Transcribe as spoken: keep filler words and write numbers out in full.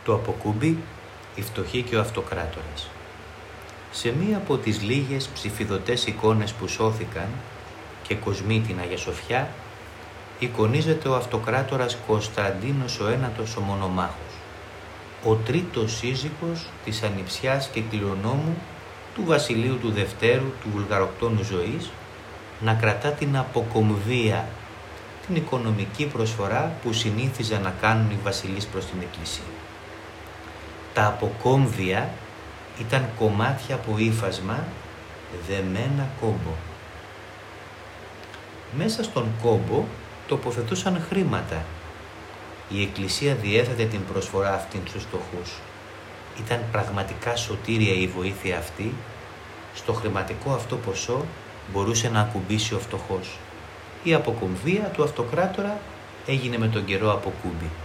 Το αποκούμπι, η φτωχή και ο αυτοκράτορας. Σε μία από τις λίγες ψηφιδωτές εικόνες που σώθηκαν και κοσμεί την Αγία Σοφιά, εικονίζεται ο αυτοκράτορας Κωνσταντίνος ο Ένατος ο Μονομάχος, ο τρίτος σύζυγος της ανιψιάς και κληρονόμου του βασιλείου του Δευτέρου του βουλγαροκτόνου ζωής, να κρατά την αποκομβία, την οικονομική προσφορά που συνήθιζαν να κάνουν οι βασιλείς προς την Εκκλησία. Τα αποκόμβια ήταν κομμάτια από ύφασμα δεμένα κόμπο. Μέσα στον κόμπο τοποθετούσαν χρήματα. Η Εκκλησία διέθετε την προσφορά αυτήν στους φτωχούς. Ήταν πραγματικά σωτήρια η βοήθεια αυτή. Στο χρηματικό αυτό ποσό μπορούσε να ακουμπήσει ο φτωχός. Η αποκομβία του αυτοκράτορα έγινε με τον καιρό αποκούμπι.